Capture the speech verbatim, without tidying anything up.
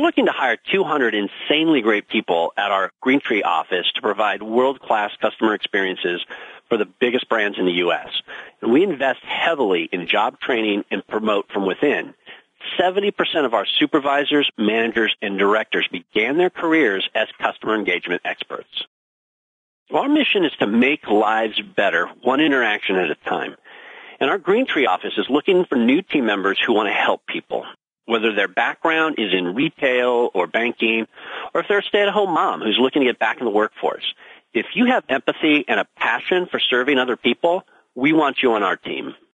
looking to hire two hundred insanely great people at our Greentree office to provide world-class customer experiences for the biggest brands in the U S. And we invest heavily in job training and promote from within. seventy percent of our supervisors, managers, and directors began their careers as customer engagement experts. Our mission is to make lives better, one interaction at a time. And our Greentree office is looking for new team members who want to help people, whether their background is in retail or banking, or if they're a stay-at-home mom who's looking to get back in the workforce. If you have empathy and a passion for serving other people, we want you on our team.